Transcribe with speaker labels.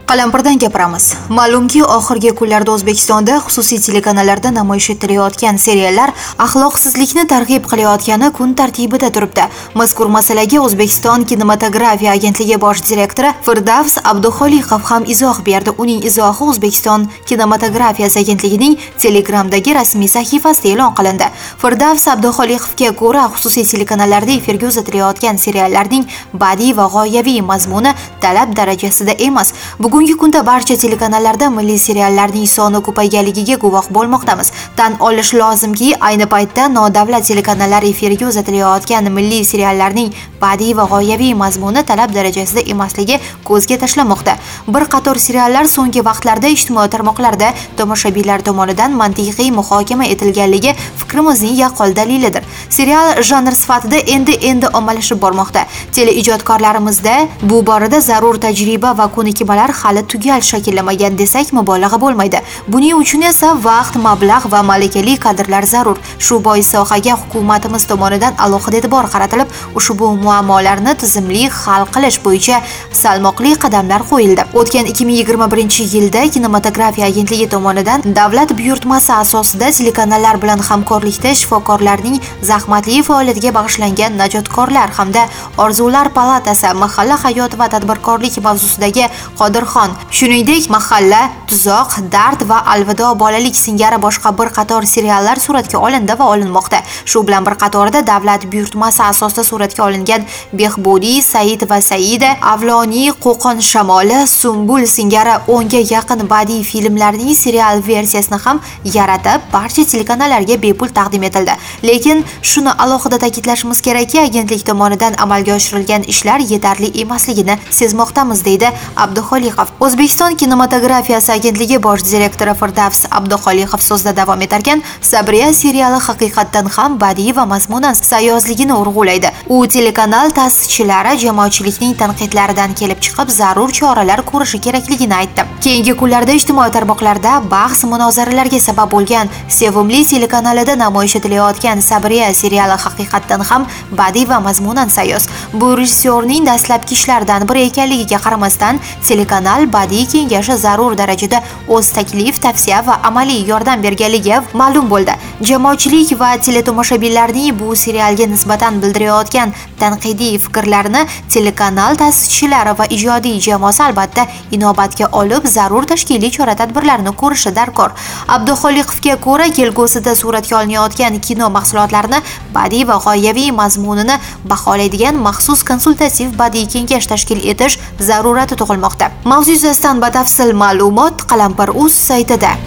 Speaker 1: Qalampirdan gapiramiz. Ma'lumki, oxirgi kunlarda O'zbekistonda xususiy telekanallarda namoyish etilayotgan seriallar axloqsizlikni targ'ib qilayotgani kun tartibida turibdi. Mazkur masalaga O'zbekiston kinematografiya agentligi bosh direktori Firdavs Abduxoliqov ham izoh berdi. Uning izohi O'zbekiston kinematografiyasi agentligining Telegramdagi rasmiy sahifasida e'lon qilindi. Firdavs Abduxoliqovga ko'ra, xususiy telekanallarda efirga uzatilayotgan seriallarning badiiy va g'oyaviy mazmuni talab darajasida emas. Bugungi kunda barcha telekanallarda milliy seriallarning soni ko'payganligiga guvoh bo'lmoqdamiz. Tan olish lozimki, ayni paytda nodavlat telekanallar efirga uzatilayotgan milliy seriallarning badiiy va g'oyaviy mazmuni talab darajasida emasligi ko'zga tashlanmoqda. Bir qator seriallar so'nggi vaqtlarda ijtimoiy tarmoqlarda tomoshabinlar tomonidan mantiqiy muhokama etilganligi fikrimizning yaqqol dalilidir. Serial janr sifatida endi ommalashib bormoqda. Teleijodkorlarimizda bu borada zarur tajriba va ko'nikmalar hali tugal shakllamagan desak mubolag'a bo'lmaydi. Buning uchun esa vaqt, mablag' va malakali kadrlar zarur. Shu bois sohaga hukumatimiz tomonidan alohida e'tibor qaratilib, ushbu muammolarni tizimli hal qilish bo'yicha salmoqli qadamlar qo'yildi. O'tgan 2021-yilda kinematografiya agentligi tomonidan davlat buyurtmasi asosida telekanallar bilan hamkorlikda shifokorlarning zahmatli faoliyatiga bag'ishlangan Najotkorlar hamda Orzular palatasi, mahalla hayoti va tadbirkorlik mavzusidagi Qodirxon, shuningdek Mahalla, Tuzoq, Dard va Alvido bolalik singari boshqa bir qator seriallar suratga olindi va olinmoqda. Shu bilan bir qatorda davlat buyurtmasi asosida suratga olingan Behbudi, Said va Saida, Avloniy, Qo'qon shamoli, Sumbul singari 10 ga yaqin badiiy filmlarning serial versiyasini ham yaratib, barcha telekanallarga bepul taqdim etildi. Lekin shuni alohida ta'kidlashimiz kerakki, agentlik tomonidan amalga oshirilgan ishlar yetarli emasligini sezmoqdamiz, deydi Abduxoliqov. O'zbekiston kinematografiyasi agentligi bosh direktori Firdavs Abduxoliqov so'zida davom etarkan, Sabriya seriali haqiqatdan ham badiiy va mazmunan sayozligini urg'ulaydi. U telekanal ta'sischilari jamoatchilikning tanqidlaridan kelib chiqib, zarur choralar ko'rishi kerakligini aytdi. Keyingi kunlarda ijtimoiy tarmoqlarda bahs munozaralarga sabab bo'lgan Sevimli telekanalida namoyish etilayotgan Sabriya seriali haqiqatdan ham badiiy va mazmunan sayoz. Bu rejissyorning dastlabki ishlaridan biri ekanligiga qaramasdan, telekanal badiiy kengashi zarur darajada o'z taklif, tavsiya va amaliy yordam berganligi ma'lum bo'ldi. Jamoatchilik va teletomoshabinlarning bu serialga nisbatan bildirayotgan tanqidiy fikrlarini telekanal ta'sischilari va ijodiy jamoasi albatta inobatga olib, zarur tashkiliy chora-tadbirlarni ko'rishi darkor. Abduxoliqovga ko'ra, kelgusida suratga olinayotgan kino mahsulotlarini badiiy va g'oyaviy mazmunini baholaydigan maxsus konsultativ badiiy kengash tashkil etish zarurati tug'ilmoqda. Mavzu yuzasidan batafsil ma'lumot Qalampir.uz saytida.